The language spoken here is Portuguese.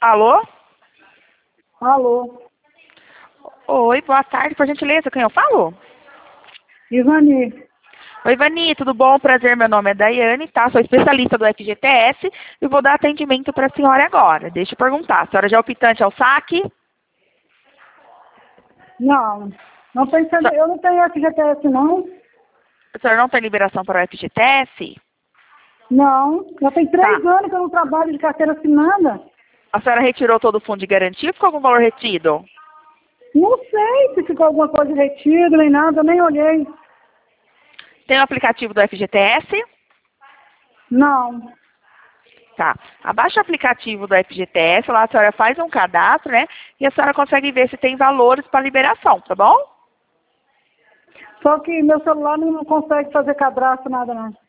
Alô? Alô, Oi, boa tarde, por gentileza, quem eu falo? Ivani. Oi, Vani, tudo bom? Prazer, meu nome é Daiane, tá? Sou especialista do FGTS e vou dar atendimento para a senhora agora. Deixa eu perguntar, a senhora já é optante ao saque? Não, não pensando, eu não tenho FGTS não. A senhora não tem liberação para o FGTS? Não, já tem Tá. 3 anos que eu não trabalho de carteira assinada. A senhora retirou todo o fundo de garantia ou ficou algum valor retido? Não sei se ficou alguma coisa retida nem nada, eu nem olhei. Tem o aplicativo do FGTS? Não, Tá. Abaixa o aplicativo do FGTS, lá a senhora faz um cadastro, né? E a senhora consegue ver se tem valores para liberação, tá bom? só que meu celular não consegue fazer cadastro, nada não.